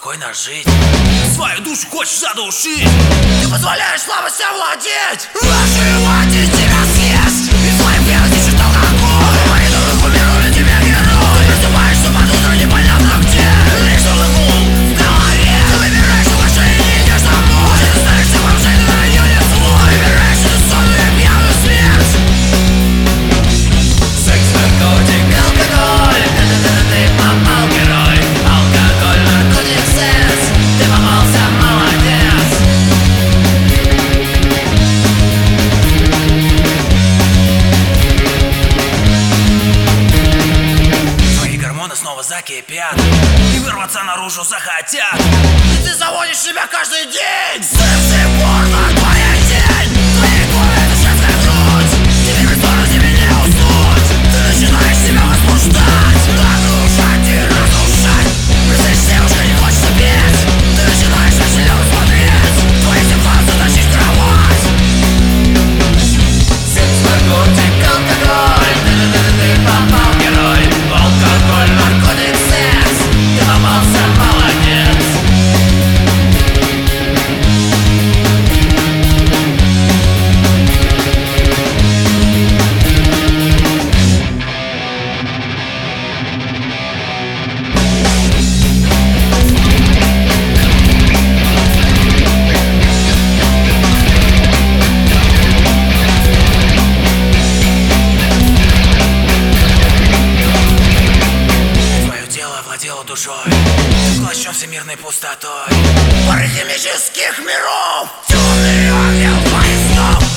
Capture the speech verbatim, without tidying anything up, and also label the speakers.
Speaker 1: спокойно жить. Свою душу хочешь задушить, ты позволяешь слабости овладеть. Ваши мать тебя съесть, и твоим пьяным считал алкоголь. Мои дуры умерли, тебя герой. Просыпаешься под утро непонятно где. Лишь улыбнул в голове. Ты выбираешь уважение, идешь домой. Ты становишься бомжей, ты на нее не свой. Выбираешь эту сонную пьяную смерть. Секс, наркотик, алкоголь. Ты попал, герой. Алкоголь, наркотик, секс. Ты попался, молодец. Твои гормоны снова закипят и вырваться наружу захотят. И ты заводишь себя каждый день. Секс и порно, твоя тень. Твои губы, это женская грудь. Тебе бесспорно, тебе не уснуть. Ты начинаешь себя возбуждать, нагружать и разрушать. Представь, девушка, не хочется петь. Ты начинаешь на себя смотреть. Твои симптомы затащить в кровать. Секс, наркотик, алкоголь. Ты попал, герой. Алкоголь, наркотик, секс. Ты попался, молодец. Твое тело овладело душой, ты поглощен всемирной пустотой. Пары химических миров, темный ангел твоих снов.